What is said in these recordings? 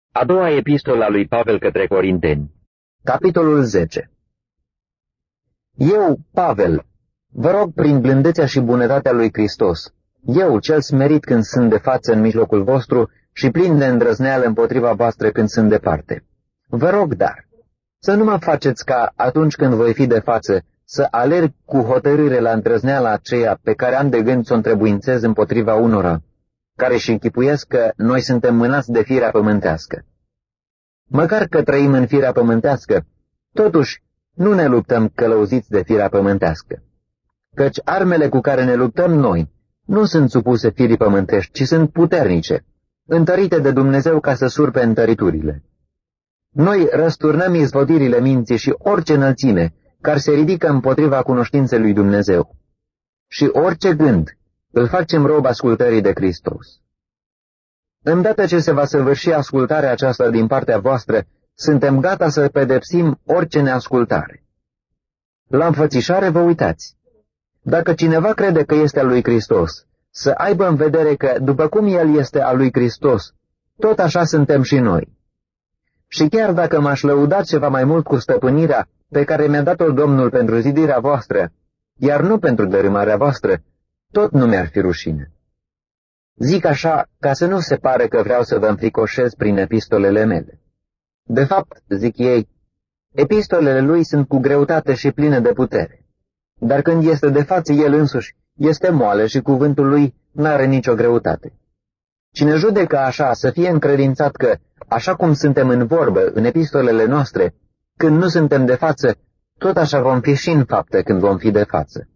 A doua epistolă a lui Pavel către Corinteni. Capitolul 10. Eu, Pavel, vă rog prin blândețea și bunătatea lui Hristos, eu, cel smerit când sunt de față în mijlocul vostru și plin de îndrăzneală împotriva voastră când sunt departe. Vă rog, dar, să nu mă faceți ca, atunci când voi fi de față, să alerg cu hotărâre la îndrăzneala aceea pe care am de gând să o întrebuințez împotriva unora, care își închipuiesc că noi suntem mânați de firea pământească. Măcar că trăim în firea pământească, totuși nu ne luptăm călăuziți de firea pământească. Căci armele cu care ne luptăm noi nu sunt supuse firii pământești, ci sunt puternice, întărite de Dumnezeu ca să surpe întăriturile. Noi răsturnăm izvodirile minții și orice înălțime care se ridică împotriva cunoștinței lui Dumnezeu. Și orice gând îl facem rob ascultării de Hristos. Îndată ce se va săvârși ascultarea aceasta din partea voastră, suntem gata să pedepsim orice neascultare. La înfățișare vă uitați. Dacă cineva crede că este al lui Hristos, să aibă în vedere că, după cum El este al lui Hristos, tot așa suntem și noi. Și chiar dacă m-aș lăuda ceva mai mult cu stăpânirea pe care mi-a dat-o Domnul pentru zidirea voastră, iar nu pentru dărâmarea voastră, tot nu mi-ar fi rușine. Zic așa ca să nu se pare că vreau să vă înfricoșez prin epistolele mele. De fapt, zic ei, epistolele lui sunt cu greutate și pline de putere. Dar când este de față el însuși, este moale și cuvântul lui n-are nicio greutate. Cine judecă așa să fie încredințat că, așa cum suntem în vorbă în epistolele noastre, când nu suntem de față, tot așa vom fi și în fapte când vom fi de față.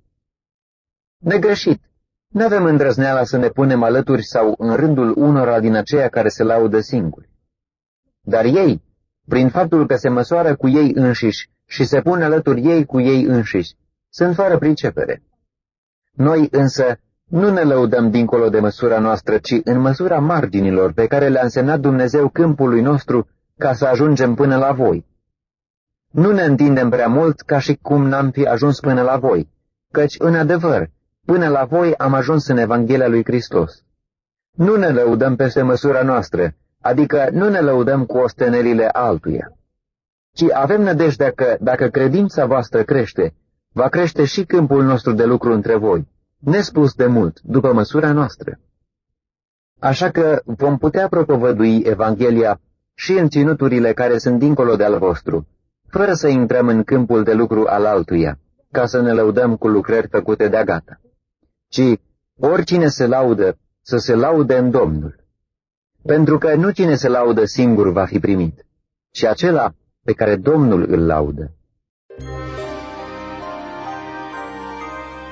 Negreșit, n-avem îndrăzneala să ne punem alături sau în rândul unora din aceia care se laudă singuri. Dar ei, prin faptul că se măsoară cu ei înșiși și se pun alături ei cu ei înșiși, sunt fără pricepere. Noi însă nu ne lăudăm dincolo de măsura noastră, ci în măsura marginilor pe care le-a însemnat Dumnezeu câmpului nostru ca să ajungem până la voi. Nu ne întindem prea mult ca și cum n-am fi ajuns până la voi, căci, în adevăr, până la voi am ajuns în Evanghelia lui Hristos. Nu ne lăudăm peste măsura noastră, adică nu ne lăudăm cu ostenerile altuia, ci avem nădejdea că, dacă credința voastră crește, va crește și câmpul nostru de lucru între voi, nespus de mult, după măsura noastră. Așa că vom putea propovădui Evanghelia și în ținuturile care sunt dincolo de al vostru, fără să intrăm în câmpul de lucru al altuia, ca să ne lăudăm cu lucrări făcute de-a gata, ci oricine se laudă, să se laude în Domnul. Pentru că nu cine se laudă singur va fi primit, ci acela pe care Domnul îl laudă.